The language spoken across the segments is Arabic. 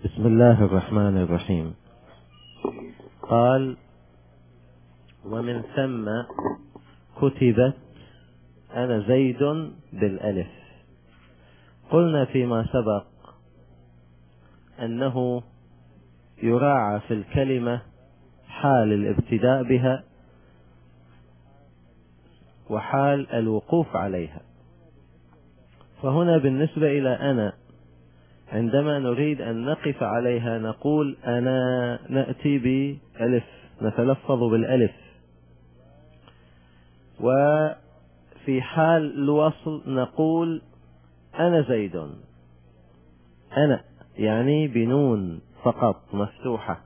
بسم الله الرحمن الرحيم. قال: ومن ثم كتبت أنا زيد بالألف. قلنا فيما سبق أنه يراعى في الكلمة حال الابتداء بها وحال الوقوف عليها. فهنا بالنسبة إلى أنا عندما نريد أن نقف عليها نقول أنا، نأتي بألف، نتلفظ بالألف. وفي حال الوصل نقول أنا زيد، أنا يعني بنون فقط مفتوحة.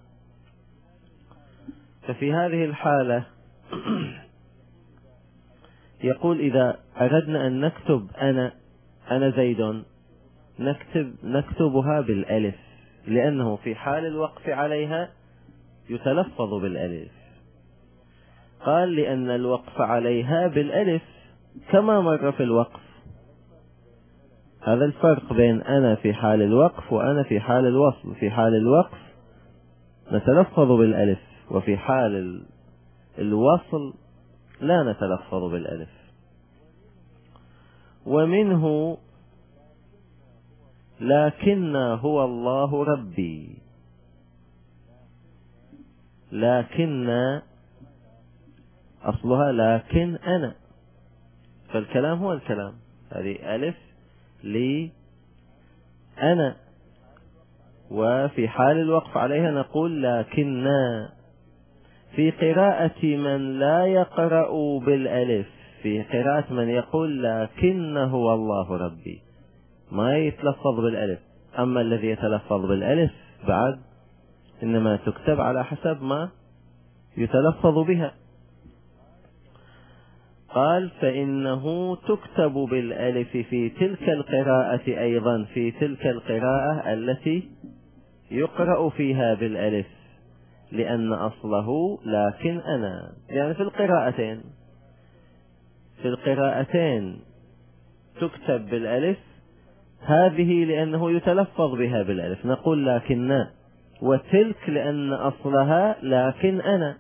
ففي هذه الحالة يقول إذا أردنا أن نكتب أنا زيد نكتبها بالألف، لأنه في حال الوقف عليها يتلفظ بالألف. قال: لأن الوقف عليها بالألف كما مر في الوقف. هذا الفرق بين أنا في حال الوقف وأنا في حال الوصل. في حال الوقف نتلفظ بالألف، وفي حال الوصل لا نتلفظ بالألف. ومنه لكن هو الله ربي. لكن أصلها لكن أنا، فالكلام هو الكلام. هذه ألف لي أنا، وفي حال الوقف عليها نقول لكن. في قراءة من لا يقرأ بالألف، في قراءة من يقول لكن هو الله ربي، ما يتلفظ بالألف. أما الذي يتلفظ بالألف بعد إنما تكتب على حسب ما يتلفظ بها. قال: فإنه تكتب بالألف في تلك القراءة أيضا، في تلك القراءة التي يقرأ فيها بالألف، لأن أصله لكن أنا. يعني في القراءتين تكتب بالألف، هذه لأنه يتلفظ بها بالألف نقول لكن، وتلك لأن أصلها لكن أنا،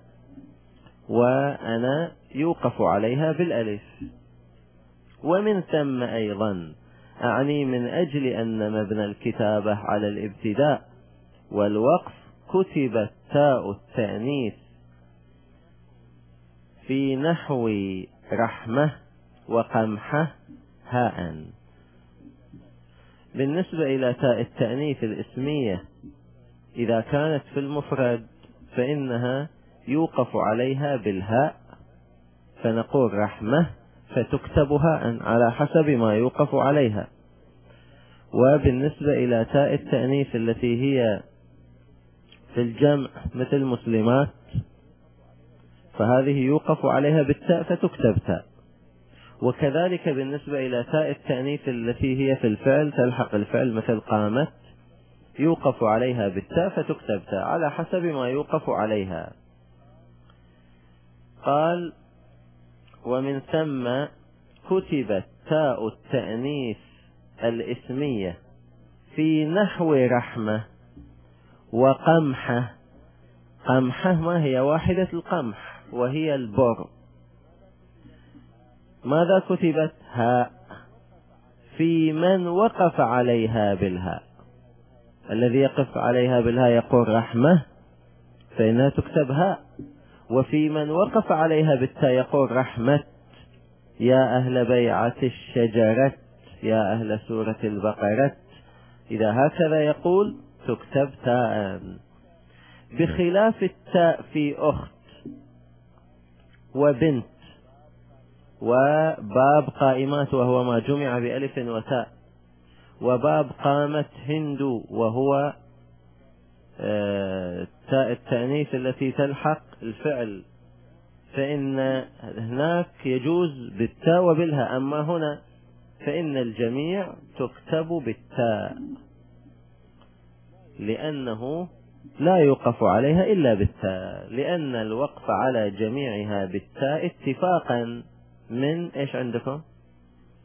وأنا يوقف عليها بالألف. ومن ثم أيضا، أعني من أجل أن مبنى الكتابة على الابتداء والوقف، كتبت تاء التأنيث في نحو رحمة وقمحة هاء. بالنسبة إلى تاء التأنيث الاسمية إذا كانت في المفرد فإنها يوقف عليها بالهاء، فنقول رحمة فتكتب هاء على حسب ما يوقف عليها. وبالنسبة إلى تاء التأنيث التي هي في الجمع مثل مسلمات، فهذه يوقف عليها بالتاء فتكتب تاء. وكذلك بالنسبة إلى تاء التأنيث التي هي في الفعل تلحق الفعل مثل قامت، يوقف عليها بالتاء فتكتب تاء على حسب ما يوقف عليها. قال: ومن ثم كتبت تاء التأنيث الاسمية في نحو رحمة وقمحة. قمحة ما هي واحدة القمح وهي البر. ماذا كتبت؟ هاء في من وقف عليها بالهاء. الذي يقف عليها بالهاء يقول رحمة فإنها تكتب هاء، وفي من وقف عليها بالتاء يقول رحمة. يا أهل بيعة الشجرة، يا أهل سورة البقرة، إذا هكذا يقول تكتب تاء. بخلاف التاء في أخت وبنت وباب قائمات وهو ما جمع بألف وتاء، وباب قامت هند وهو تاء التأنيث التي تلحق الفعل، فإن هناك يجوز بالتاء وبالها. أما هنا فإن الجميع تكتب بالتاء، لأنه لا يوقف عليها إلا بالتاء، لأن الوقف على جميعها بالتاء اتفاقا من إيش عندكم؟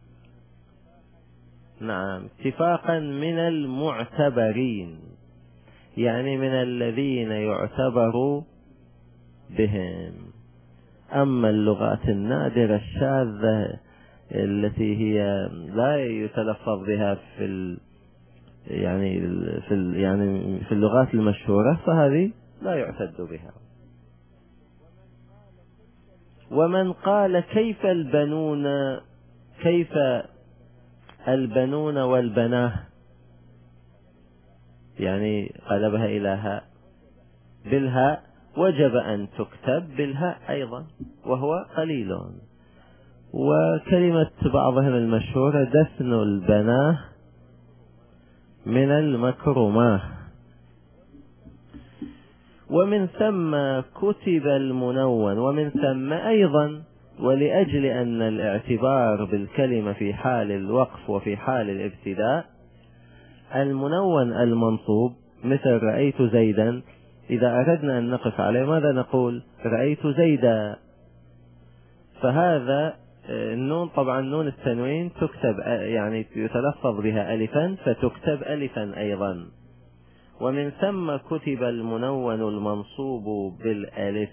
نعم، اتفاقا من المعتبرين. يعني من الذين يعتبر بهم. أما اللغات النادرة الشاذة التي هي لا يتلفظ بها يعني في اللغات المشهورة فهذه لا يعتد بها. ومن قال كيف البنون والبناه، يعني قلبها إلى هاء بالهاء، وجب أن تكتب بالهاء أيضا وهو قليل. وكلمة بعضهم المشهورة دفن البناه من المكرماه. ومن ثم كتب المنون. ومن ثم أيضا، ولأجل أن الاعتبار بالكلمة في حال الوقف وفي حال الابتداء، المنون المنصوب مثل رأيت زيدا، إذا أردنا أن نقف عليه ماذا نقول؟ رأيت زيدا. فهذا النون طبعا نون التنوين تكتب، يعني يتلفظ بها ألفا فتكتب ألفا أيضا. ومن ثم كتب المنون المنصوب بالألف.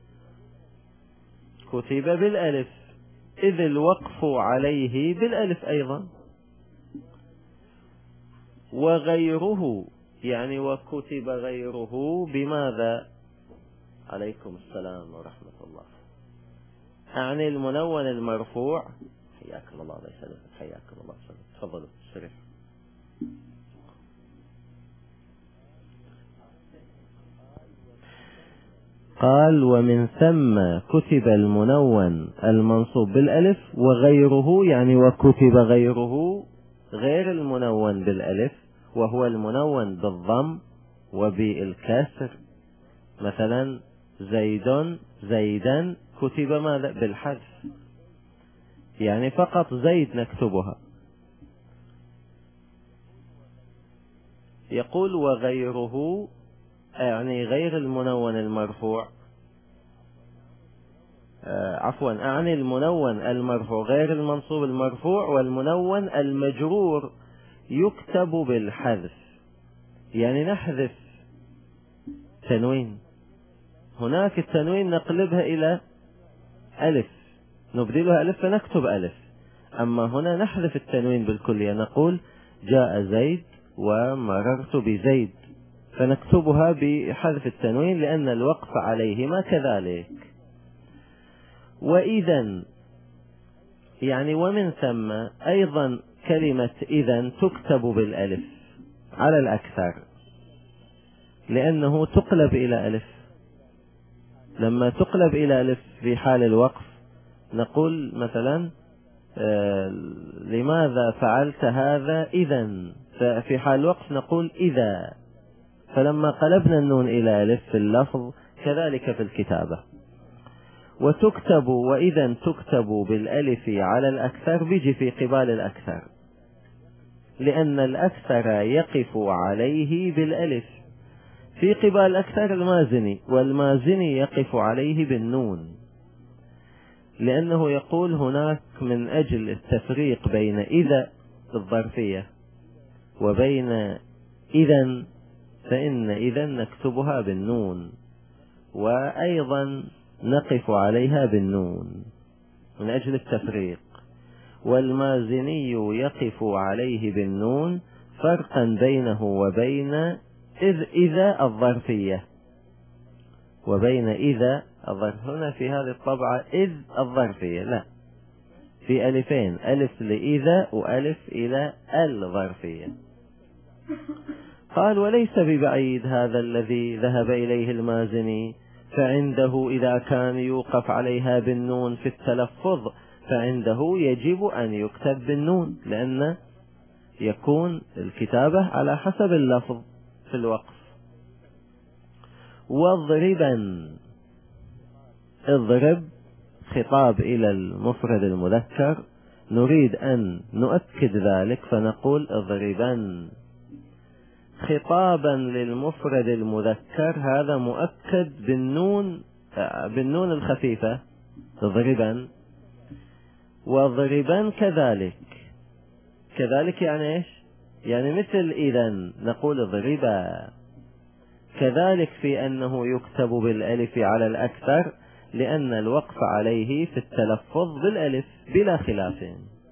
كتب بالألف إذ الوقف عليه بالألف أيضا. وغيره، يعني وكتب غيره بماذا؟ عليكم السلام ورحمة الله. أعني المنون المرفوع. حياكم الله، الله يسلمك، حياكم الله، تفضلوا الشريف. قال ومن ثم كتب المنون المنصوب بالألف وغيره، يعني وكتب غيره غير المنون بالألف، وهو المنون بالضم وبالكسر. مثلا زيدا كتب ماذا؟ بالحذف، يعني فقط زيد نكتبها. يقول وغيره، يعني غير المنون المرفوع، أعني المنون المرفوع غير المنصوب المرفوع، والمنون المجرور يكتب بالحذف، يعني نحذف تنوين. هناك التنوين نقلبها إلى ألف، نبدلها ألف فنكتب ألف. أما هنا نحذف التنوين بالكلية، نقول جاء زيد ومررت بزيد، فنكتبها بحذف التنوين لأن الوقف عليهما كذلك. وإذا، يعني ومن ثم أيضا كلمة إذا تكتب بالألف على الأكثر، لأنه تقلب إلى ألف. لما تقلب إلى ألف في حال الوقف نقول مثلا لماذا فعلت هذا إذا، ففي حال الوقف نقول إذا. فلما قلبنا النون إلى ألف في اللفظ كذلك في الكتابة. وتكتب، وإذا تكتب بالألف على الأكثر، بيجي في قبال الأكثر، لأن الأكثر يقف عليه بالألف. في قبال الأكثر المازني، والمازني يقف عليه بالنون، لأنه يقول هناك من أجل التفريق بين إذا الظرفية وبين إذا، فإن إذا نكتبها بالنون وأيضا نقف عليها بالنون من أجل التفريق. والمازني يقف عليه بالنون فرقا بينه وبين إذا الظرفية، وبين إذا الظرف. هنا في هذه الطبعة إذ الظرفية لا، في ألفين، ألف لإذا وألف إلى الظرفية. قال وليس ببعيد هذا الذي ذهب إليه المازني، فعنده إذا كان يوقف عليها بالنون في التلفظ فعنده يجب أن يكتب بالنون، لأن يكون الكتابة على حسب اللفظ في الوقف. واضربا، اضرب خطاب إلى المفرد المذكر، نريد أن نؤكد ذلك فنقول اضربا. خطابا للمفرد المذكر هذا مؤكد بالنون الخفيفة اضربا. واضربا كذلك يعني ايش؟ يعني مثل إذا نقول اضربا. كذلك في أنه يكتب بالألف على الأكثر، لأن الوقف عليه في التلفظ بالألف بلا خلاف.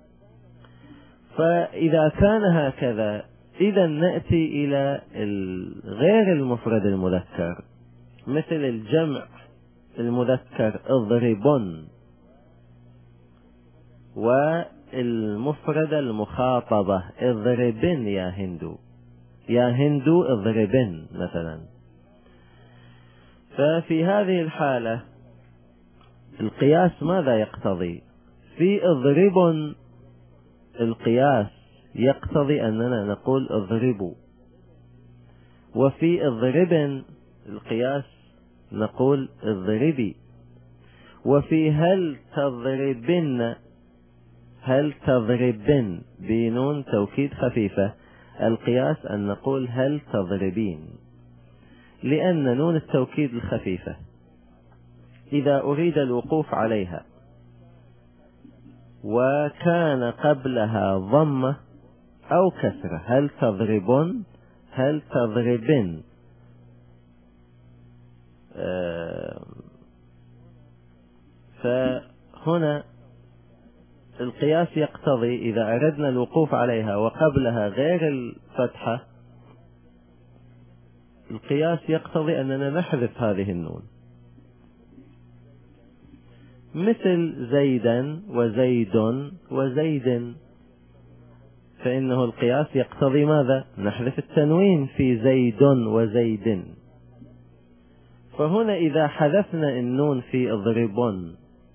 فإذا كان هكذا إذا نأتي إلى غير المفرد المذكر، مثل الجمع المذكر اضربن، والمفرد المخاطبة اضربن يا هندو، يا هندو اضربن مثلا. ففي هذه الحالة القياس ماذا يقتضي؟ في اضربن القياس يقتضي أننا نقول اضربوا، وفي اضربن القياس نقول اضربي، وفي هل تضربن، هل تضربن بنون توكيد خفيفة، القياس أن نقول هل تضربين، لأن نون التوكيد الخفيفة إذا أريد الوقوف عليها وكان قبلها ضمة أو كسرة، هل تضربن، هل تضربن، فهنا القياس يقتضي إذا أردنا الوقوف عليها وقبلها غير الفتحة، القياس يقتضي أننا نحذف هذه النون، مثل زيدا وزيد وزيد، فإنه القياس يقتضي ماذا؟ نحذف التنوين في زيد وزيد. فهنا إذا حذفنا النون في اضربن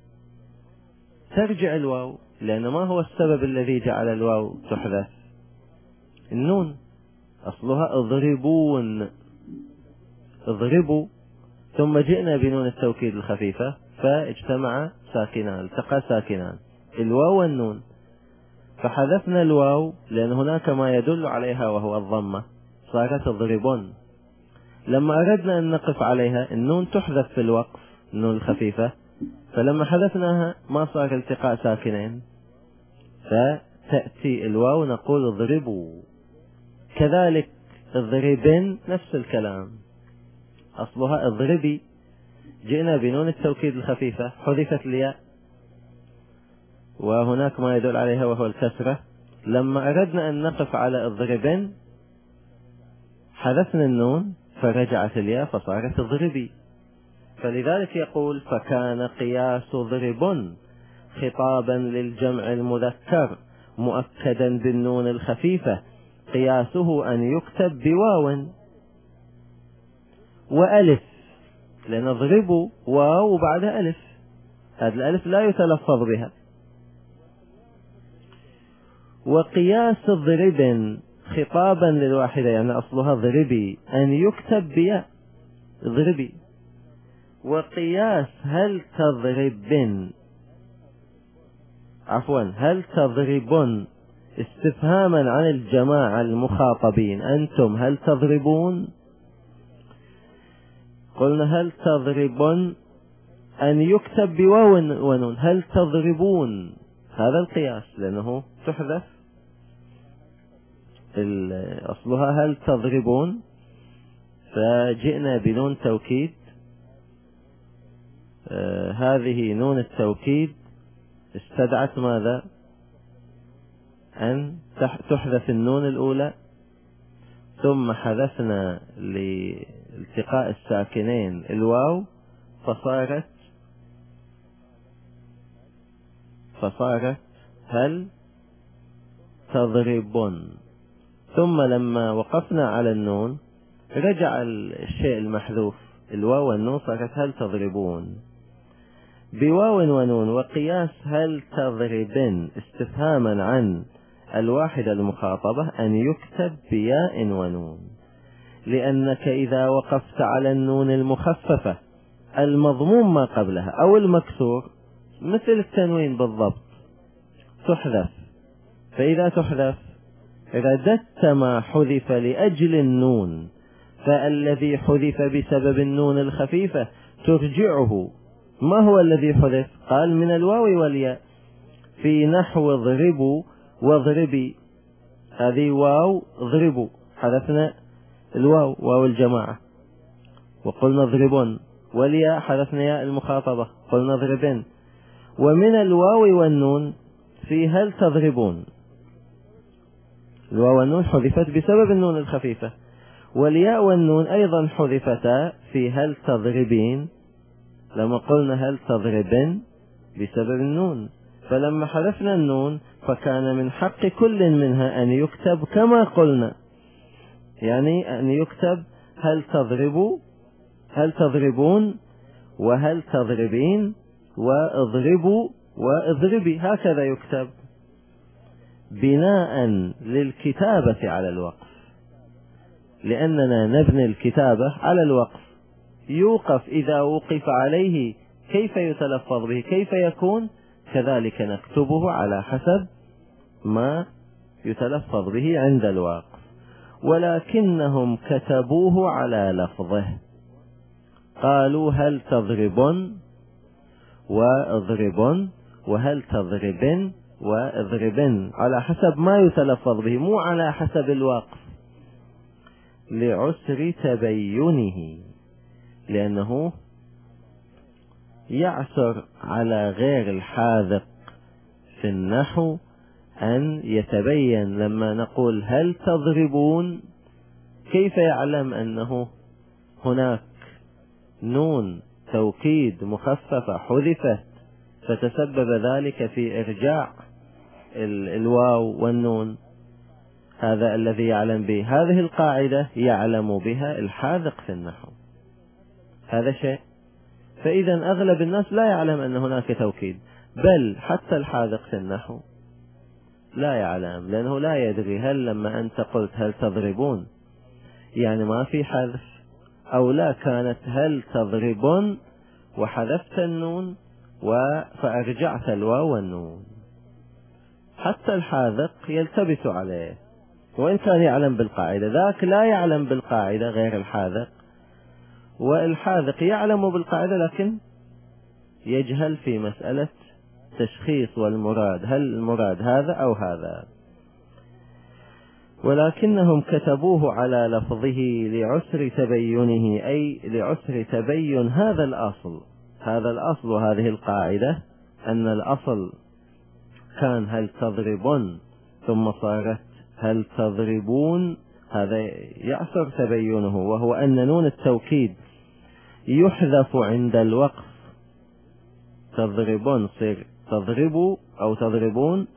ترجع الواو، لأن ما هو السبب الذي جعل الواو تحذف؟ النون أصلها اضربون، اضربوا، ثم جئنا بنون التوكيد الخفيفة فاجتمع ساكنان، التقى ساكنان الواو والنون، فحذفنا الواو لأن هناك ما يدل عليها وهو الضمة، صارت اضربون. لما أردنا أن نقف عليها النون تحذف في الوقف، النون الخفيفة، فلما حذفناها ما صار التقاء ساكنين، فتأتي الواو نقول اضربوا. كذلك اضربن نفس الكلام، أصلها اضربي، جئنا بنون التوكيد الخفيفة حذفت الياء وهناك ما يدل عليها وهو الكسرة، لما أردنا أن نقف على اضربن حذفنا النون فرجعت الياء فصارت اضربي. فلذلك يقول فكان قياس ضرب خطابا للجمع المذكر مؤكدا بالنون الخفيفة، قياسه أن يكتب بواو وألف، لأن ضربوا واو وبعدها ألف، هذا الألف لا يتلفظ بها. وقياس ضرب خطابا للواحدة، يعني أصلها ضربي، أن يكتب بياء ضربي. وقياس هل تضربن، عفوا هل تضربن استفهاما عن الجماعة المخاطبين، أنتم هل تضربون؟ قلنا هل تضربن أن يكتب بواو ونون، هل تضربون، هذا القياس لأنه تحذف أصلها هل تضربون، فجئنا بنون توكيد، هذه نون التوكيد استدعت ماذا؟ أن تحذف النون الأولى، ثم حذفنا لالتقاء الساكنين الواو فصارت هل تضربون. ثم لما وقفنا على النون رجع الشيء المحذوف الواو والنون، صارت هل تضربون بواو ونون. وقياس هل تضربن استفهاما عن الواحدة المخاطبة أن يكتب بياء ونون، لأنك إذا وقفت على النون المخففة المضموم ما قبلها أو المكسور مثل التنوين بالضبط تحذف، فإذا تحذف رددت ما حذف لأجل النون، فالذي حذف بسبب النون الخفيفة ترجعه. ما هو الذي حذف؟ قال من الواو والياء، في نحو اضربوا واضربي، هذه واو اضربوا حذفنا الواو، واو الجماعة، وقلنا اضربن، والياء حذفنا ياء المخاطبة قلنا اضربن. ومن الواو والنون في هل تضربون، الواو والنون حذفت بسبب النون الخفيفة، والياء والنون أيضا حذفتا في هل تضربين لما قلنا هل تضربن بسبب النون. فلما حذفنا النون فكان من حق كل منها أن يكتب كما قلنا، يعني أن يكتب هل تضربوا، هل تضربون، وهل تضربين، واضربوا واضربي، هكذا يكتب بناء للكتابة على الوقف، لأننا نبني الكتابة على الوقف. يوقف إذا وقف عليه كيف يتلفظ به، كيف يكون، كذلك نكتبه على حسب ما يتلفظ به عند الوقف. ولكنهم كتبوه على لفظه، قالوا هل تضربن واضربن، وهل تضربن واضربن، على حسب ما يتلفظ به، مو على حسب الوقف، لعسر تبينه، لأنه يعسر على غير الحاذق في النحو أن يتبين. لما نقول هل تضربون، كيف يعلم أنه هناك نون توكيد مخففة حذفت فتسبب ذلك في إرجاع الواو والنون؟ هذا الذي يعلم به، هذه القاعدة يعلم بها الحاذق في النحو، هذا شيء. فإذا أغلب الناس لا يعلم أن هناك توكيد، بل حتى الحاذق في النحو لا يعلم، لأنه لا يدري هل لما أنت قلت هل تضربون يعني ما في حذف، أو لا كانت هل تضربون وحذفت النون فأرجعت الواو والنون. حتى الحاذق يلتبس عليه وإن كان يعلم بالقاعدة، ذاك لا يعلم بالقاعدة غير الحاذق، والحاذق يعلم بالقاعدة لكن يجهل في مسألة تشخيص والمراد، هل المراد هذا أو هذا. ولكنهم كتبوه على لفظه لعسر تبينه، أي لعسر تبين هذا الأصل، هذا الأصل وهذه القاعدة، أن الأصل كان هل تضربون ثم صارت هل تضربون، هذا يعسر تبينه، وهو أن نون التوكيد يحذف عند الوقف، تضربون صير تضربوا أو تضربون،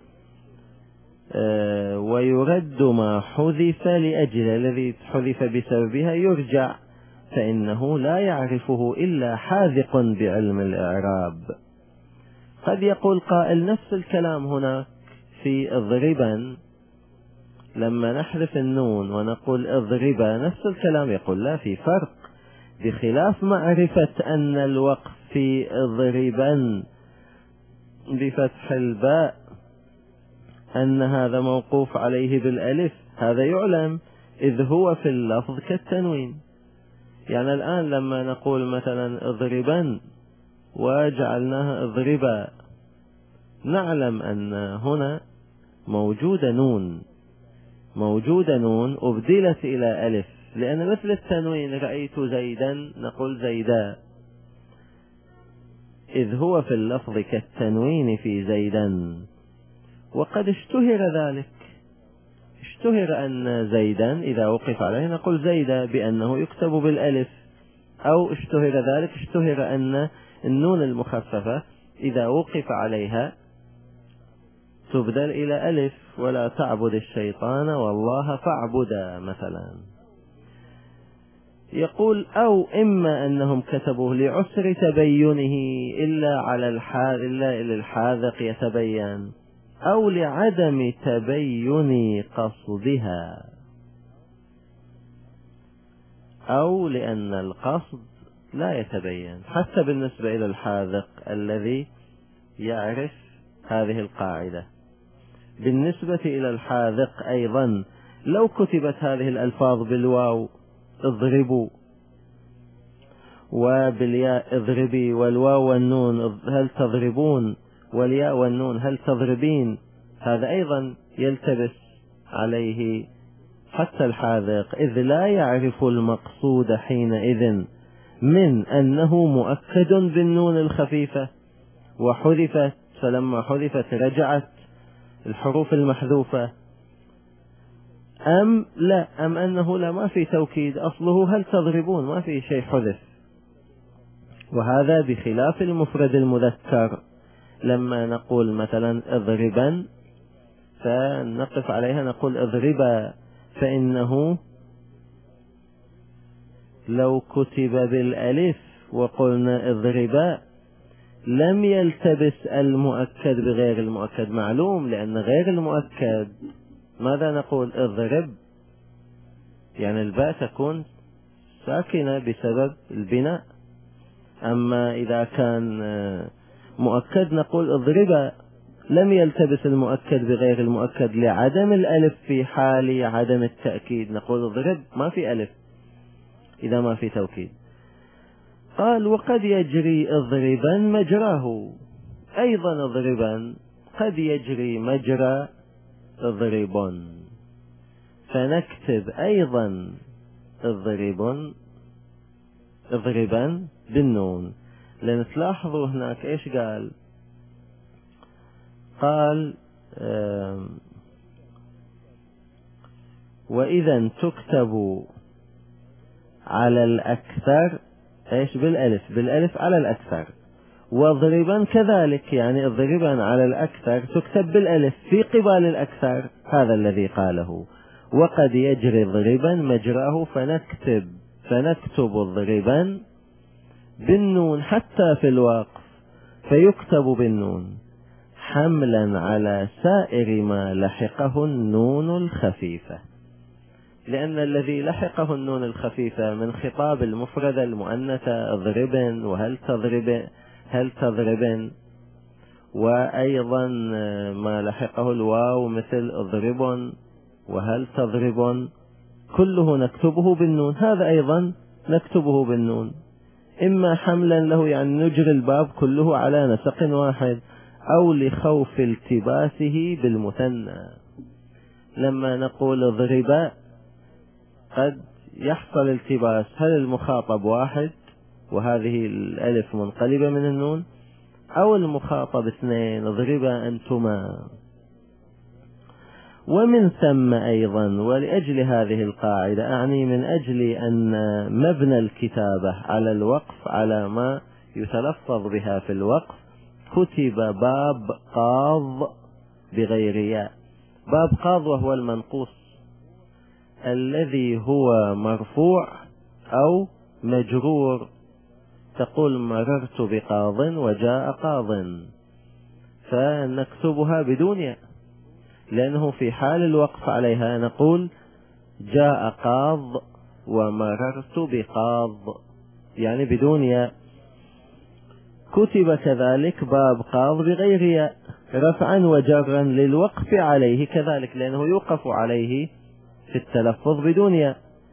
ويرد ما حذف لأجل الذي حذف بسببها يرجع، فإنه لا يعرفه إلا حاذق بعلم الإعراب. قد يقول قائل نفس الكلام هنا في اضربا، لما نحذف النون ونقول اضربا نفس الكلام، يقول لا، في فرق، بخلاف معرفة أن الوقف في اضربا بفتح الباء أن هذا موقوف عليه بالألف، هذا يعلم إذ هو في اللفظ كالتنوين. يعني الآن لما نقول مثلا اضربا وجعلناها اضربا، نعلم أن هنا موجودة نون أبدلت إلى ألف، لأن مثل التنوين رأيت زيدا نقول زيدا، إذ هو في اللفظ كالتنوين في زيدا. وقد اشتهر ذلك، اشتهر أن زيدا إذا وقف عليه نقول زيدا بأنه يكتب بالألف، أو اشتهر أن النون المخففة إذا وقف عليها تبدل إلى ألف، ولا تعبد الشيطان والله فاعبدا مثلا. يقول أو إما أنهم كتبوه لعسر تبينه إلا للحاذق يتبين، أو لعدم تبين قصدها، أو لأن القصد لا يتبين حتى بالنسبة إلى الحاذق الذي يعرف هذه القاعدة. بالنسبة إلى الحاذق أيضا لو كتبت هذه الألفاظ بالواو اضربوا وبالياء اضربي، والواو والنون هل تضربون، والياء والنون هل تضربين، هذا أيضا يلتبس عليه حتى الحاذق، إذ لا يعرف المقصود حينئذ من أنه مؤكد بالنون الخفيفة وحذفت، فلما حذفت رجعت الحروف المحذوفة، أم لا، أم أنه لا ما في توكيد، أصله هل تضربون ما في شيء حذف. وهذا بخلاف المفرد المذكر. لما نقول مثلا اضربا فنقف عليها نقول اضربا، فإنه لو كتب بالألف وقلنا اضربا لم يلتبس المؤكد بغير المؤكد، معلوم، لأن غير المؤكد ماذا نقول؟ اضرب، يعني الباء تكون ساكنة بسبب البناء. أما إذا كان مؤكد نقول اضربا، لم يلتبس المؤكد بغير المؤكد لعدم الألف في حال عدم التأكيد، نقول اضرب ما في ألف إذا ما في توكيد. قال وقد يجري اضربا مجراه، أيضا اضربا قد يجري مجرى اضرب، فنكتب أيضا اضربا بالنون. لأن تلاحظوا هناك إيش قال وإذا تكتب على الأكثر إيش بالألف على الأكثر، واضربا كذلك، يعني اضربا على الأكثر تكتب بالألف في قبال الأكثر، هذا الذي قاله. وقد يجري اضربا مجراه، فنكتب اضربا بالنون حتى في الوقف، فيكتب بالنون حملا على سائر ما لحقه النون الخفيفة، لأن الذي لحقه النون الخفيفة من خطاب المفردة المؤنثة اضربن هل تضربن، وأيضا ما لحقه الواو مثل اضربن وهل تضربن، كله نكتبه بالنون. هذا أيضا نكتبه بالنون، إما حملا له يعني نجري الباب كله على نسق واحد، أو لخوف التباسه بالمثنى. لما نقول اضربا قد يحصل التباس، هل المخاطب واحد وهذه الألف منقلبة من النون، أو المخاطب اثنين اضربا أنتما. ومن ثم أيضا، ولأجل هذه القاعدة أعني من أجل أن مبنى الكتابة على الوقف على ما يتلفظ بها في الوقف، كتب باب قاض بغير ياء. باب قاض وهو المنقوص الذي هو مرفوع أو مجرور، تقول مررت بقاض وجاء قاض، فنكتبها بدون ياء، لأنه في حال الوقف عليها نقول جاء قاض ومررت بقاض، يعني بدون ياء. كتب كذلك باب قاض بغير ياء رفعا وجرا للوقف عليه كذلك، لأنه يوقف عليه في التلفظ بدون ياء.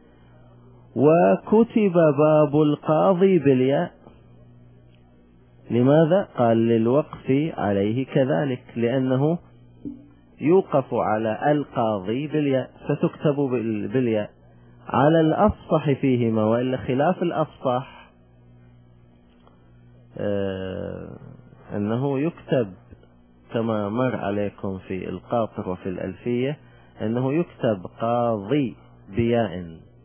وكتب باب القاضي بالياء، لماذا؟ قال للوقف عليه كذلك، لأنه يوقف على القاضي بالياء فتكتب بالياء على الأفصح فيهما، وإلا خلاف الأفصح أنه يكتب كما مر عليكم في القاطر وفي الألفية، أنه يكتب قاضي بياء،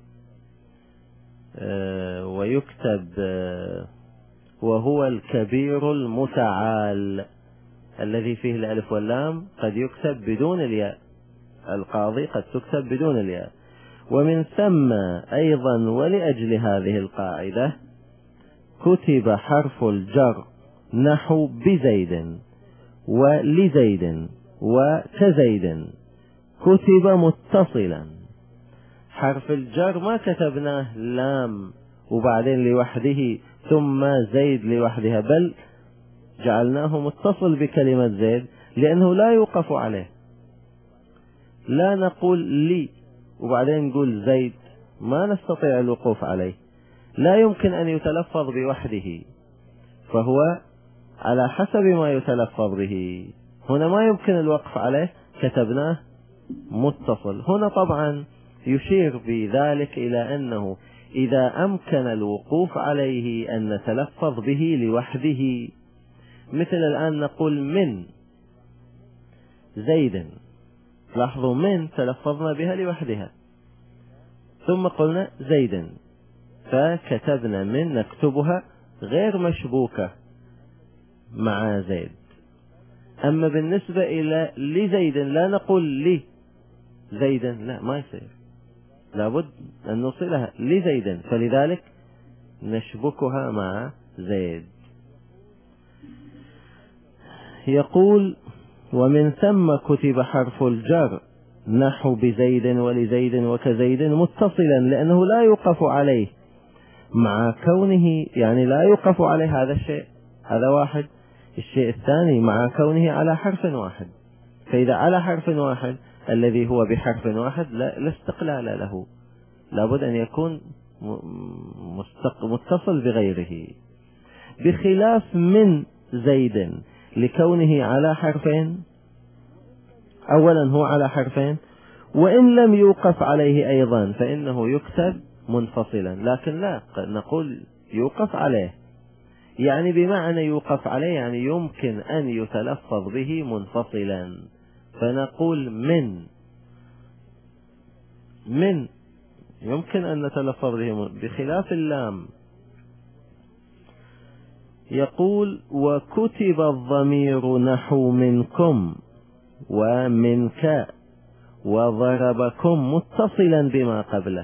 ويكتب وهو الكبير المتعال الذي فيه الألف واللام قد يكتب بدون الياء، القاضي قد تكتب بدون الياء. ومن ثم أيضا ولأجل هذه القاعدة كتب حرف الجر نحو بزيد ولزيد وكزيد، كتب متصلا. حرف الجر ما كتبناه لام وبعدين لوحده ثم زيد لوحدها، بل جعلناه متصل بكلمة زيد، لأنه لا يوقف عليه. لا نقول لي وبعدين نقول زيد، ما نستطيع الوقوف عليه، لا يمكن أن يتلفظ بوحده، فهو على حسب ما يتلفظ به. هنا ما يمكن الوقف عليه، كتبناه متصل. هنا طبعا يشير بذلك إلى أنه إذا أمكن الوقوف عليه أن نتلفظ به لوحده، مثل الآن نقول من زيد، لاحظوا من تلفظنا بها لوحدها، ثم قلنا زيد، فكتبنا من نكتبها غير مشبوكة مع زيد. أما بالنسبة إلى لزيد لا نقول لي زيد، لا ما يصير، لابد أن نوصلها لزيد، فلذلك نشبكها مع زيد. يقول ومن ثم كتب حرف الجر نحو بزيد ولزيد وكزيد متصلا، لأنه لا يوقف عليه مع كونه، يعني لا يوقف عليه هذا الشيء، هذا واحد. الشيء الثاني مع كونه على حرف واحد، فإذا على حرف واحد الذي هو بحرف واحد لا استقلال له، لابد أن يكون متصل بغيره، بخلاف من زيد لكونه على حرفين. أولا هو على حرفين، وإن لم يوقف عليه أيضا فإنه يكتب منفصلا، لكن لا نقول يوقف عليه، يعني بمعنى يوقف عليه يعني يمكن أن يتلفظ به منفصلا، فنقول من يمكن أن نتلفظ به بخلاف اللام. يقول وكتب الضمير نحو منكم ومنك وضربكم متصلا بما قبله،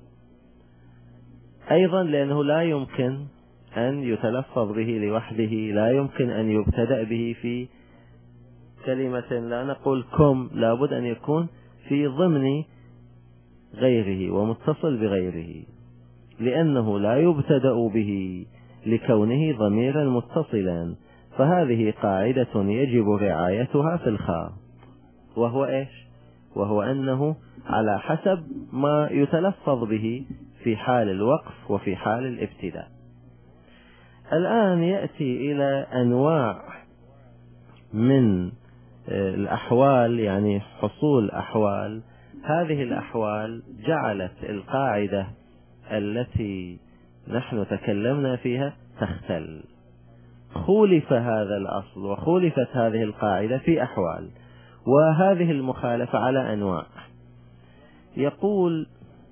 أيضا لأنه لا يمكن أن يتلفظ به لوحده، لا يمكن أن يبتدأ به في كلمة، لا نقول كم، لابد أن يكون في ضمن غيره ومتصل بغيره، لأنه لا يبتدأ به لكونه ضميرا متصلا. فهذه قاعدة يجب رعايتها في الخاء، وهو إيش؟ وهو أنه على حسب ما يتلفظ به في حال الوقف وفي حال الابتداء. الآن يأتي إلى أنواع من الأحوال، يعني حصول أحوال. هذه الأحوال جعلت القاعدة التي نحن تكلمنا فيها تختل، خولف هذا الأصل وخولفت هذه القاعدة في أحوال، وهذه المخالفة على أنواع. يقول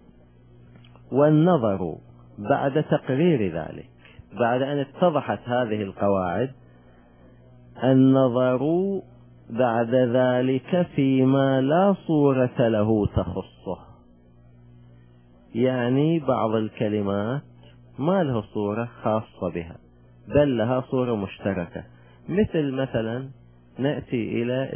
والنظر بعد تقرير ذلك، بعد أن اتضحت هذه القواعد، النظر بعد ذلك فيما لا صورة له تخصه، يعني بعض الكلمات ما له صورة خاصة بها بل لها صورة مشتركة، مثلا نأتي إلى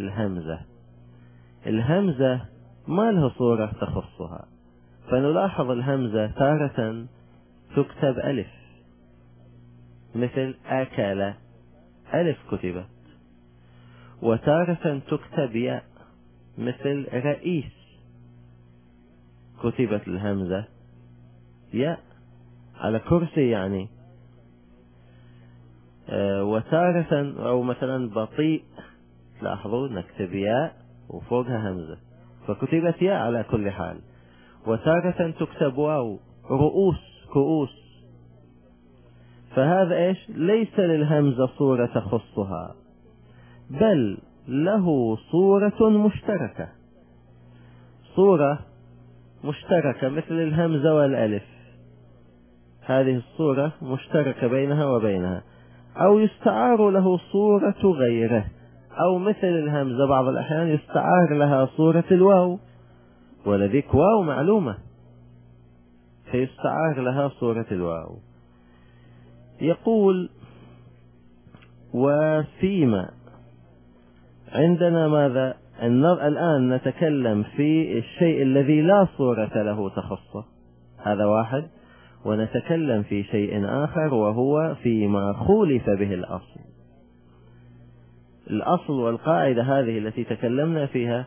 الهمزة ما له صورة تخصها، فنلاحظ الهمزة تارة تكتب ألف، مثل أكل ألف كتبت، وتارة تكتب ياء، مثل رئيس كتبت الهمزة ياء على كرسي يعني. وتارة أو مثلا بطيء، لاحظوا نكتب ياء وفوقها همزة فكتبت ياء على كل حال. وتارة تكتب واو، رؤوس كؤوس، فهذا إيش؟ ليس للهمزة صورة تخصها بل له صورة مشتركة، صورة مشتركة مثل الهمزة والألف، هذه الصورة مشتركة بينها وبينها، أو يستعار له صورة غيره، أو مثل الهمزة بعض الأحيان يستعار لها صورة الواو، ولذيك واو معلومة فيستعار لها صورة الواو. يقول وفيما عندنا ماذا؟ الآن نتكلم في الشيء الذي لا صورة له تخصه، هذا واحد، ونتكلم في شيء آخر وهو فيما خولف به الأصل والقاعدة هذه التي تكلمنا فيها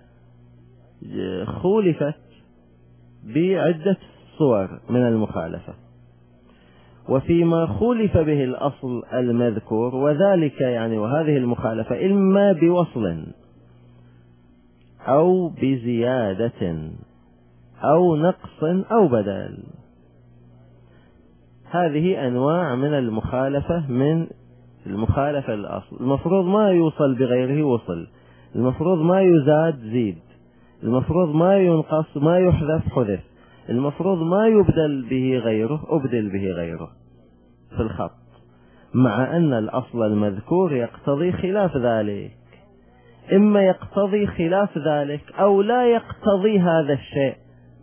خولفت بعدة صور من المخالفة، وفيما خولف به الأصل المذكور، وذلك يعني وهذه المخالفة إما بوصل أو بزيادة أو نقص أو بدل. هذه أنواع من المخالفة، من المخالفة للأصل. المفروض ما يوصل بغيره وصل، المفروض ما يزاد زيد، المفروض ما ينقص ما يحذف حذف، المفروض ما يبدل به غيره أبدل به غيره في الخط، مع أن الأصل المذكور يقتضي خلاف ذلك، إما يقتضي خلاف ذلك أو لا يقتضي هذا الشيء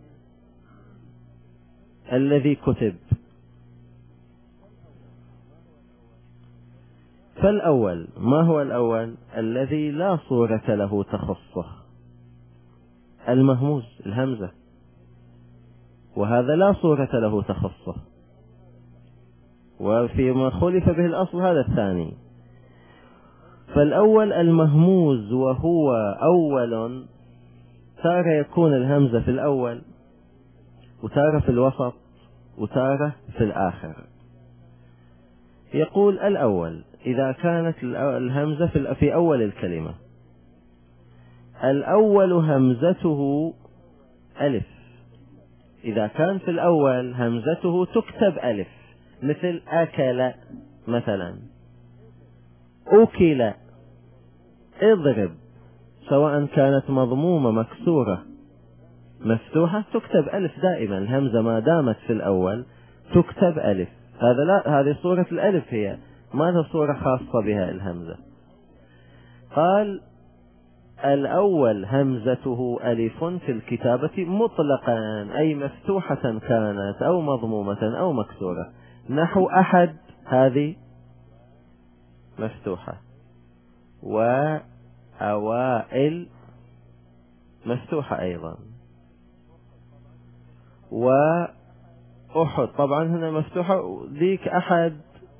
الذي كتب. فالأول، ما هو الأول؟ الذي لا صورة له تخصه، المهموز الهمزة، وهذا لا صورة له تخصه، وفيما خلف به الأصل هذا الثاني. فالأول المهموز، وهو أول، تارة يكون الهمزة في الأول، وتارة في الوسط، وتارة في الآخر. يقول الأول إذا كانت الهمزة في أول الكلمة، الأول همزته ألف. إذا كان في الأول همزته تكتب ألف، مثل أكل مثلا، أكل، اضرب، سواء كانت مضمومة مكسورة مفتوحة تكتب ألف دائما. الهمزة ما دامت في الأول تكتب ألف. هذا لا، هذه صورة الألف، هي ما لها صورة خاصة بها الهمزة. قال الأول همزته ألف في الكتابة مطلقا، أي مفتوحة كانت أو مضمومة أو مكسورة، نحو أحد، هذه مفتوحة، وأوائل مفتوحة أيضا، وأحد طبعا هنا مفتوحة، ذيك أحد،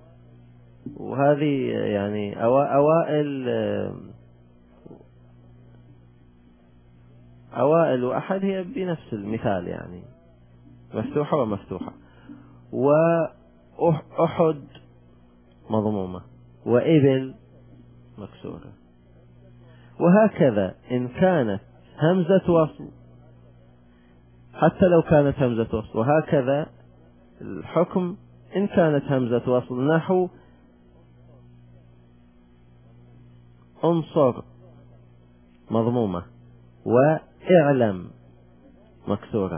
وهذه يعني أوائل وأحد هي بنفس المثال، يعني مفتوحة ومفتوحة. وأحد مضمومة، وإبل مكسورة. وهكذا إن كانت همزة وصل، حتى لو كانت همزة وصل، وهكذا الحكم إن كانت همزة وصل، نحو انصر مضمومة، واعلم مكسورة.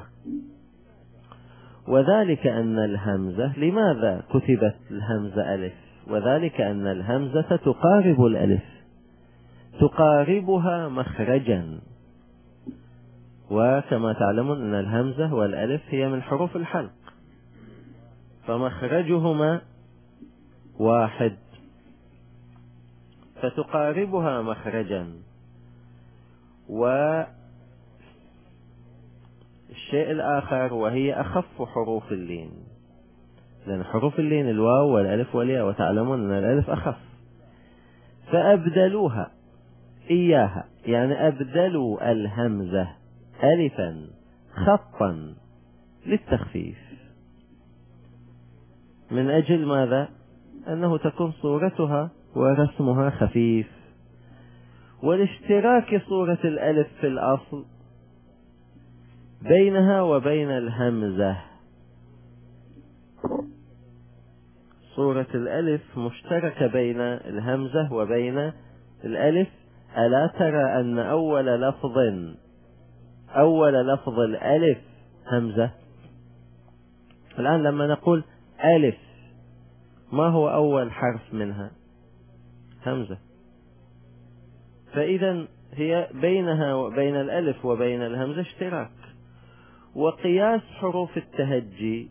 وذلك أن الهمزة، لماذا كتبت الهمزة ألف؟ وذلك أن الهمزة تقارب الألف، تقاربها مخرجا، وكما تعلمون أن الهمزة والألف هي من حروف الحلق، فمخرجهما واحد، فتقاربها مخرجا. والشيء الآخر، وهي أخف حروف اللين، لأن حروف اللين الواو والألف والياء، وتعلمون أن الألف أخف، فأبدلوها إياها، يعني أبدلوا الهمزة ألفا خطا للتخفيف. من أجل ماذا؟ أنه تكون صورتها ورسمها خفيف، والاشتراك صورة الألف في الأصل بينها وبين الهمزة. صورة الألف مشتركة بين الهمزة وبين الألف. ألا ترى أن أول لفظ الألف همزة؟ الآن لما نقول ألف، ما هو أول حرف منها؟ همزة. فإذا هي بينها وبين الألف وبين الهمزة اشتراك. وقياس حروف التهجي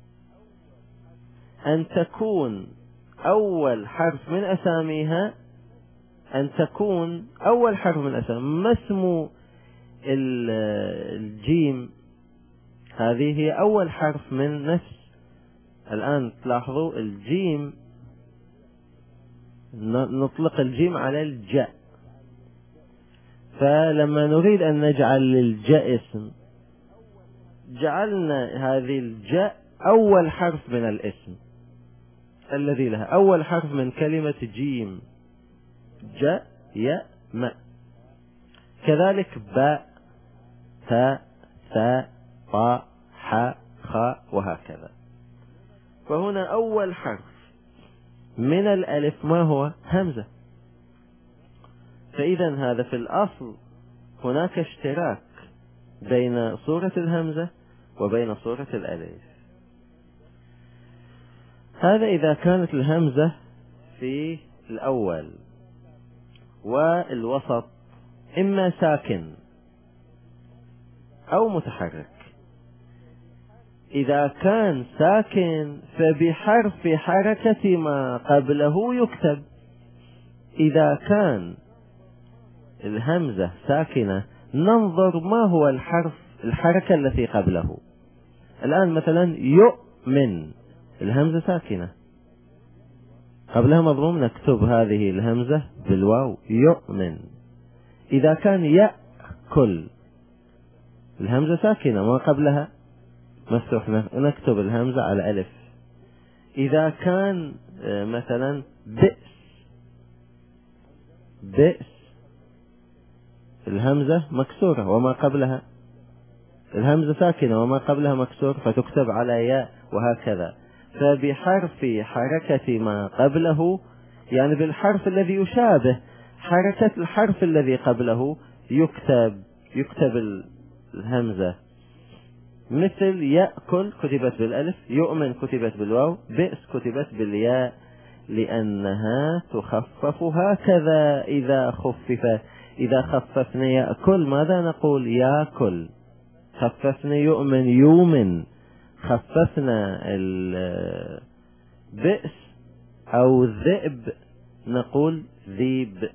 أن تكون أول حرف من أساميها، ما اسم الجيم، هذه هي أول حرف من نفس. الآن تلاحظوا الجيم، نطلق الجيم على الجاء، فلما نريد أن نجعل للجاء اسم، جعلنا هذه الجاء أول حرف من الاسم الذي لها، أول حرف من كلمة جيم، جاء، ياء، ماء. كذلك باء، تاء، ثاء، طاء، حاء، خاء، وهكذا. فهنا أول حرف من الألف ما هو؟ همزة. فإذا هذا في الأصل هناك اشتراك بين صورة الهمزة وبين صورة الألف. هذا إذا كانت الهمزة في الأول. والوسط إما ساكن أو متحرك. إذا كان ساكن فبحرف حركة ما قبله يكتب. إذا كان الهمزة ساكنة ننظر ما هو الحركة التي قبله. الآن مثلا يؤمن، الهمزة ساكنة قبلها مضموم، نكتب هذه الهمزة بالواو يؤمن. إذا كان يأكل الهمزة ساكنة ما قبلها مفتوح، نكتب الهمزة على ألف. إذا كان مثلا بئس الهمزة مكسورة وما قبلها، الهمزة ساكنة وما قبلها مكسور فتكتب على ياء، وهكذا. فبحرف حركة ما قبله، يعني بالحرف الذي يشابه حركة الحرف الذي قبله يكتب الهمزة. مثل يأكل كتبت بالألف، يؤمن كتبت بالواو، بئس كتبت بالياء لأنها تخفف. هكذا إذا خففنا يأكل ماذا نقول؟ يأكل. خففنا يؤمن يؤمن. خففنا البئس أو الذئب نقول ذيب.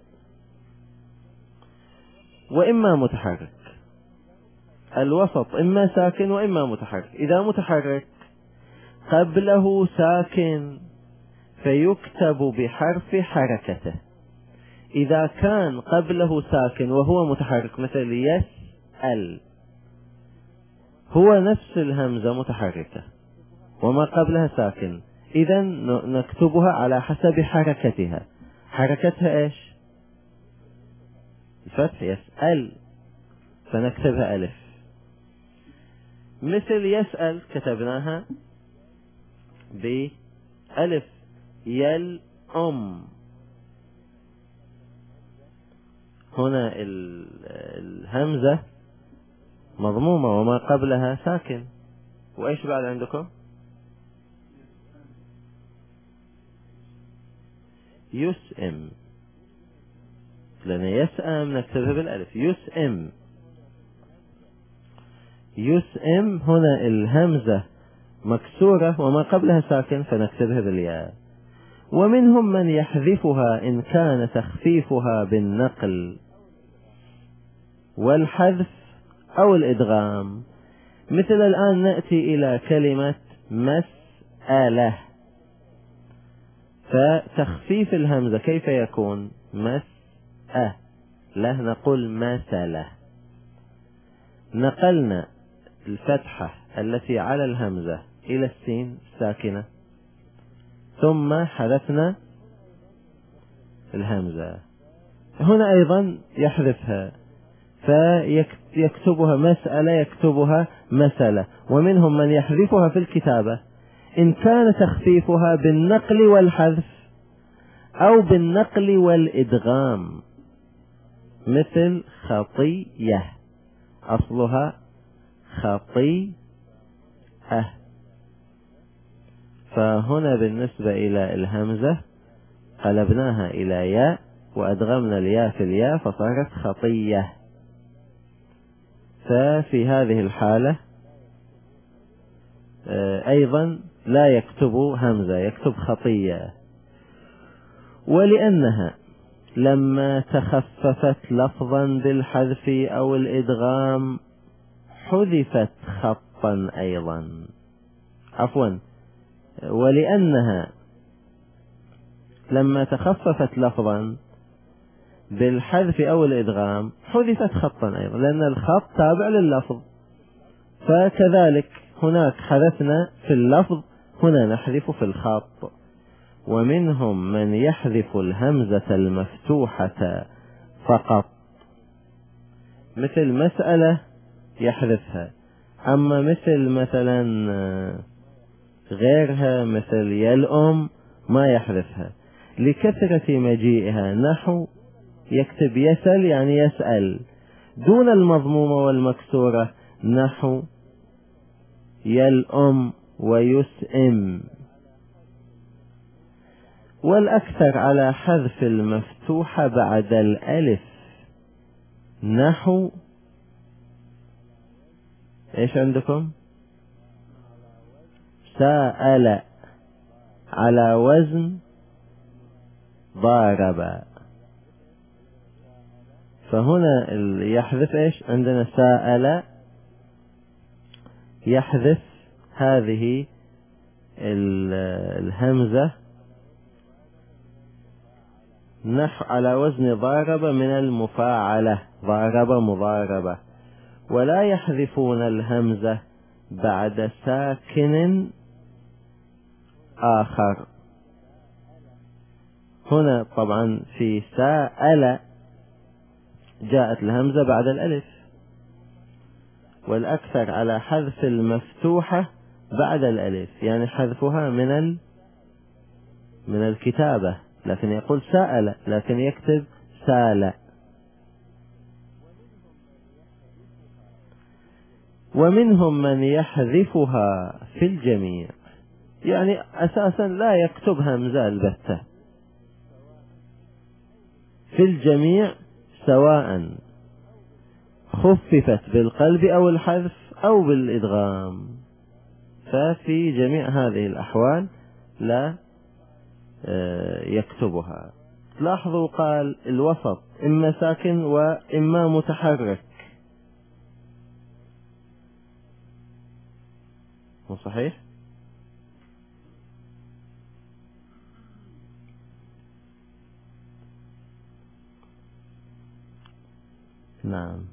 وإما متحرك، الوسط إما ساكن وإما متحرك. إذا متحرك قبله ساكن فيكتب بحرف حركته. إذا كان قبله ساكن وهو متحرك مثل يسأل، هو نفس الهمزة متحركة وما قبلها ساكن، إذا نكتبها على حسب حركتها. حركتها إيش؟ الفتح، يسأل، فنكتبها ألف. مثل يسأل كتبناها بألف. يلأم، هنا الهمزة مضمومة وما قبلها ساكن. وإيش بعد عندكم؟ يسئم، لأن يسأم نكتبها بالألف. يسئم هنا الهمزة مكسورة وما قبلها ساكن فنكتبها بالياء. ومنهم من يحذفها إن كان تخفيفها بالنقل والحذف أو الإدغام. مثل الآن نأتي إلى كلمة مسألة، فتخفيف الهمزة كيف يكون؟ مسألة نقول مسألة. نقلنا الفتحة التي على الهمزة إلى السين ساكنة، ثم حذفنا الهمزة. هنا أيضا يحذفها فيكتبها مسألة، يكتبها مسألة. ومنهم من يحذفها في الكتابة إن كان تخفيفها بالنقل والحذف أو بالنقل والإدغام. مثل خطية، أصلها خطيئة، فهنا بالنسبة إلى الهمزة قلبناها إلى ياء وأدغمنا الياء في الياء فصارت خطية. ففي هذه الحالة أيضا لا يكتب همزة، يكتب خطية. ولأنها لما تخففت لفظا بالحذف أو الإدغام حذفت خطا أيضا، ولأنها لما تخففت لفظا بالحذف أو الإدغام حذفت خطا أيضا، لأن الخط تابع لللفظ. فكذلك هناك حذفنا في اللفظ، هنا نحذف في الخط. ومنهم من يحذف الهمزة المفتوحة فقط، مثل مسألة يحذفها. أما مثل مثلا غيرها مثل يلأم ما يحذفها لكثرة مجيئها، نحو يكتب يسأل يعني يسأل، دون المضمومة والمكسورة نحو يلأم ويسئم. والأكثر على حذف المفتوحة بعد الألف، نحو ايش عندكم؟ سأل على وزن ضارب، فهنا يحذف ايش عندنا؟ سأل، يحذف هذه الهمزة نحو على وزن ضارب من المفاعلة، ضارب مضاربة. ولا يحذفون الهمزة بعد ساكن آخر. هنا طبعا في سأل جاءت الهمزة بعد الألف، والأكثر على حذف المفتوحة بعد الألف، يعني حذفها من الكتابة، لكن يقول سأل لكن يكتب سال. ومنهم من يحذفها في الجميع، يعني أساسا لا يكتب همزة البتة في الجميع، سواء خففت بالقلب أو الحذف أو بالإدغام، ففي جميع هذه الأحوال لا يكتبها. لاحظوا قال الوسط إما ساكن وإما متحرك، مو صحيح؟ نعم.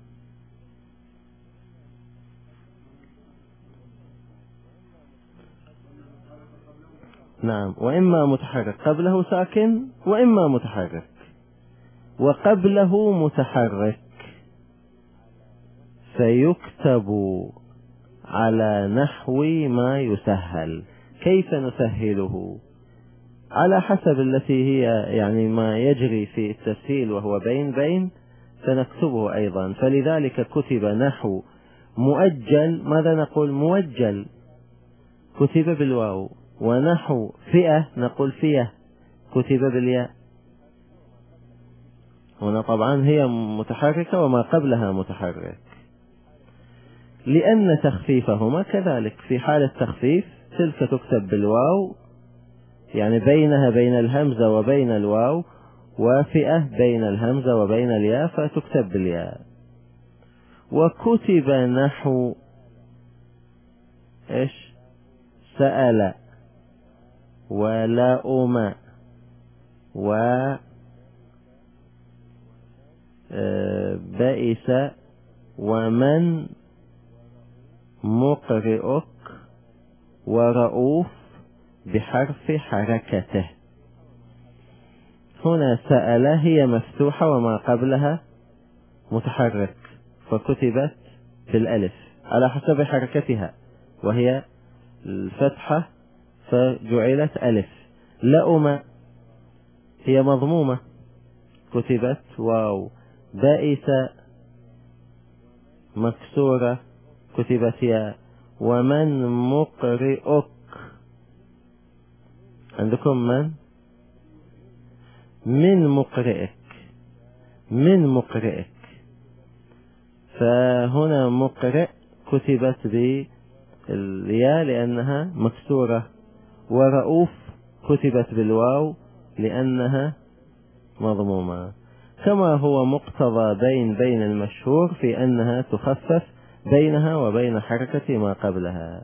نعم، وإما متحرك قبله ساكن وإما متحرك، وقبله متحرك فيكتب على نحو ما يسهل. كيف نسهله؟ على حسب التي هي يعني ما يجري في التسهيل، وهو بين فنكتبه أيضا. فلذلك كتب نحو مؤجل، ماذا نقول؟ موجل، كتب بالواو. ونحو فئة نقول فئة، كتب بالياء. هنا طبعا هي متحركة وما قبلها متحرك، لأن تخفيفهما كذلك. في حالة تخفيف تلك تكتب بالواو، يعني بينها بين الهمزة وبين الواو، وفئة بين الهمزة وبين الياء فتكتب بالياء. وكتب نحو إيش؟ سأل ولأم وبئس ومن مقرئك ورؤوف بحرف حركته. هنا سأل هي مفتوحة وما قبلها متحرك، فكتبت بالألف على حسب حركتها، وهي الفتحة فجعلت ألف. لأم هي مضمومة كتبت واو. بائس مكسورة كتبت ياء. ومن مقرئك، عندكم من مقرئك، من مقرئك، فهنا مقرئ كتبت بالياء لأنها مكسورة. ورؤوف كتبت بالواو لأنها مضمومة، كما هو مقتضى بين المشهور في أنها تخفف بينها وبين حركة ما قبلها.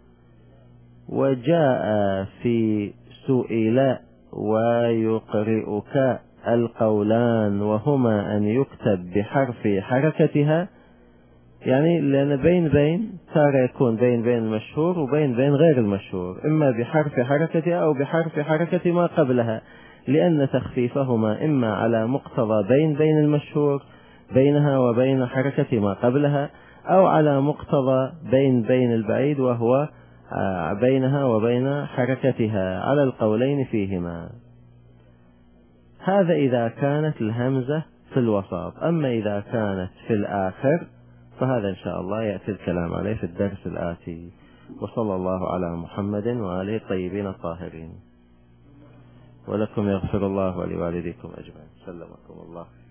وجاء في سئل ويقرئك القولان وهما أن يكتب بحرف حركتها، يعني لأن بين تارة يكون بين المشهور وبين غير المشهور، إما بحرف حركتها أو بحرف حركة ما قبلها، لأن تخفيفهما إما على مقتضى بين المشهور بينها وبين حركة ما قبلها، أو على مقتضى بين البعيد وهو بينها وبين حركتها على القولين فيهما. هذا إذا كانت الهمزة في الوسط. أما إذا كانت في الآخر فهذا إن شاء الله يأتي الكلام عليه في الدرس الآتي. وصلى الله على محمد وآله الطيبين الطاهرين. ولكم يغفر الله ولوالديكم أجمعين. سلمكم الله.